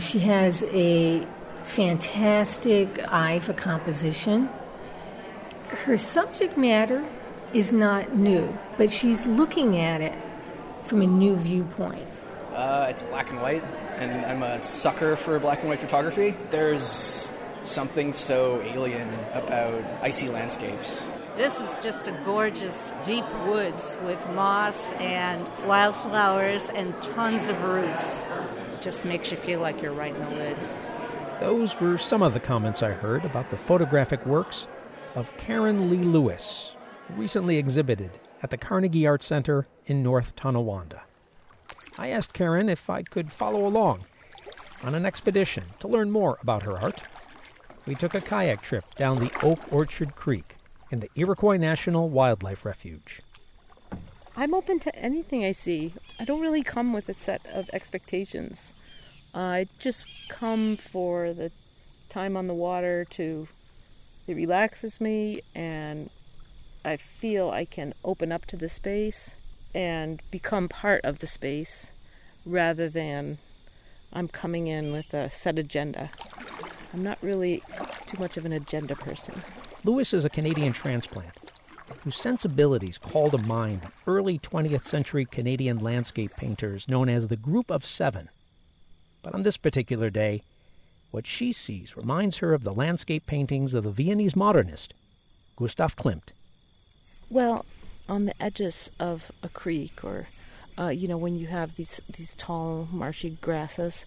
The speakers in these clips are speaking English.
She has a fantastic eye for composition. Her subject matter is not new, but she's looking at it from a new viewpoint. It's black and white, and I'm a sucker for black and white photography. There's something so alien about icy landscapes. This is just a gorgeous deep woods with moss and wildflowers and tons of roots. It just makes you feel like you're right in the woods. Those were some of the comments I heard about the photographic works of Karen Lee Lewis, who recently exhibited at the Carnegie Art Center in North Tonawanda. I asked Karen if I could follow along on an expedition to learn more about her art. We took a kayak trip down the Oak Orchard Creek in the Iroquois National Wildlife Refuge. I'm open to anything I see. I don't really come with a set of expectations. I just come for the time on the water it relaxes me, and I feel I can open up to the space and become part of the space rather than I'm coming in with a set agenda. I'm not really too much of an agenda person. Lewis is a Canadian transplant whose sensibilities call to mind the early 20th century Canadian landscape painters known as the Group of Seven. But on this particular day, what she sees reminds her of the landscape paintings of the Viennese modernist, Gustav Klimt. Well, on the edges of a creek or, when you have these tall, marshy grasses,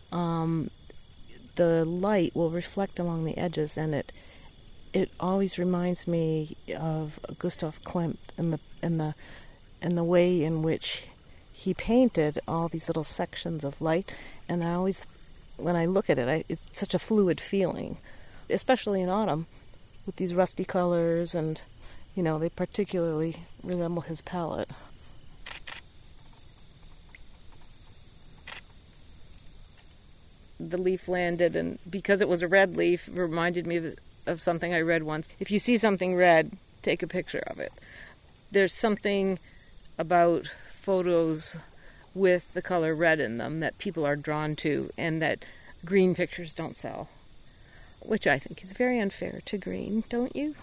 the light will reflect along the edges, and it always reminds me of Gustav Klimt and the way in which he painted all these little sections of light. And I always, when I look at it, it's such a fluid feeling, especially in autumn with these rusty colors, and they particularly resemble his palette. The leaf landed, and because it was a red leaf, it reminded me of something I read once. If you see something red, take a picture of it. There's something about photos with the color red in them that people are drawn to, and that green pictures don't sell, which I think is very unfair to green, don't you?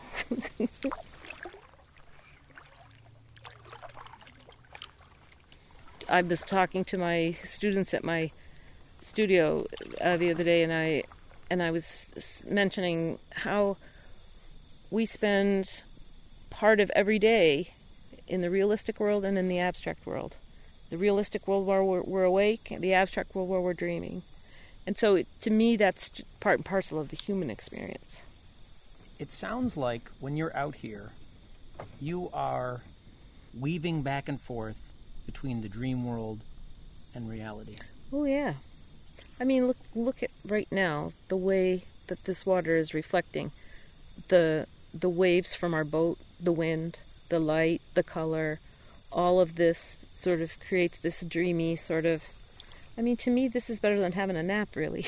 I was talking to my students at my studio the other day, and I was mentioning how we spend part of every day in the realistic world and in the abstract world. The realistic world where we're awake, and the abstract world where we're dreaming. And so, to me, that's part and parcel of the human experience. It sounds like when you're out here, you are weaving back and forth between the dream world and reality. Oh, yeah. I mean, look at right now, the way that this water is reflecting the waves from our boat, the wind, the light, the color, all of this sort of creates this dreamy sort of, to me, this is better than having a nap, really.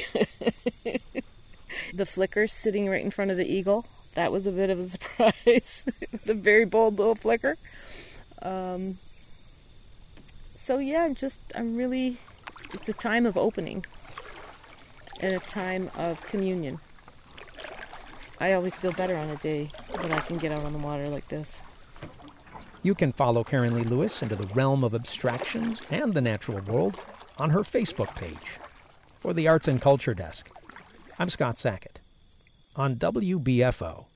The flicker sitting right in front of the eagle, that was a bit of a surprise. It's a very bold little flicker. So yeah, it's a time of opening and a time of communion. I always feel better on a day when I can get out on the water like this. You can follow Karen Lee Lewis into the realm of abstractions and the natural world on her Facebook page. For the Arts and Culture Desk, I'm Scott Sackett on WBFO.